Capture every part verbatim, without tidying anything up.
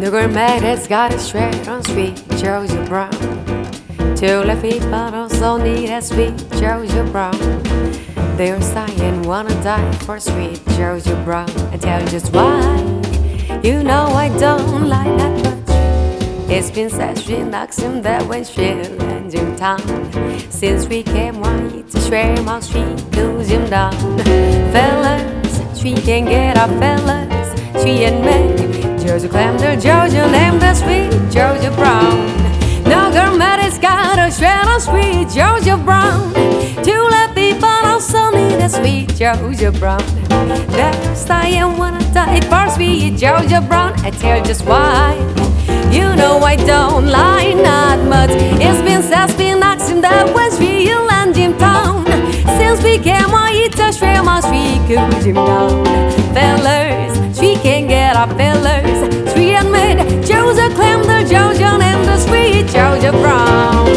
The gourmet has got a shred on sweet Georgia Brown. Two left feet but also need a sweet Georgia Brown. They're sighing, wanna die for sweet Georgia Brown. I tell you just why. You know I don't like that much. It's been said she knocks him that when she lands in town. Since we came white to share my street goes him down. Fellas, she can get our fellas. She and me, Georgia claimed her Georgia named the sweet Georgia Brown. No gourmet has got a shred of sweet Georgia Brown. Two left feet but also need a sweet Georgia Brown. There's I am wanna die for sweet Georgia Brown. I tell you just why. You know I don't lie, not much. It's been said, been asking that when she land in town. Since we came, I eat a shred my sweet Georgia down. Fellas, she can get our fellas. Sweet and made, Georgia claimed the Georgia named the sweet Georgia Brown.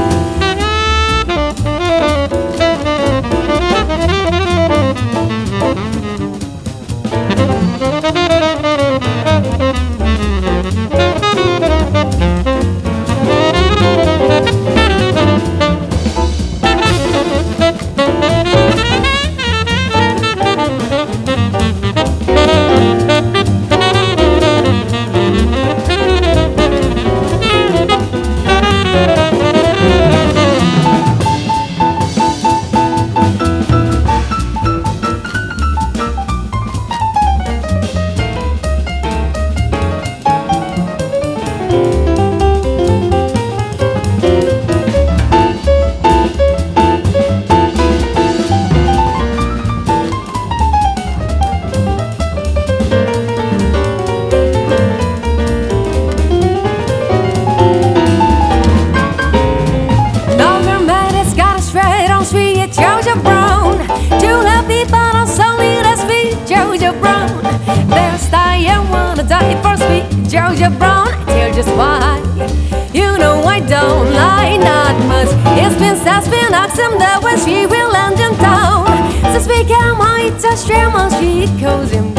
Georgia Brown, two left feet but also need a sweet Georgia Brown. There's I am wanna die for sweet Georgia Brown. I tell you just why. You know I don't lie, not much. It's been said, been asked him that when she will land in town. Since we came white, I share my sweet goes in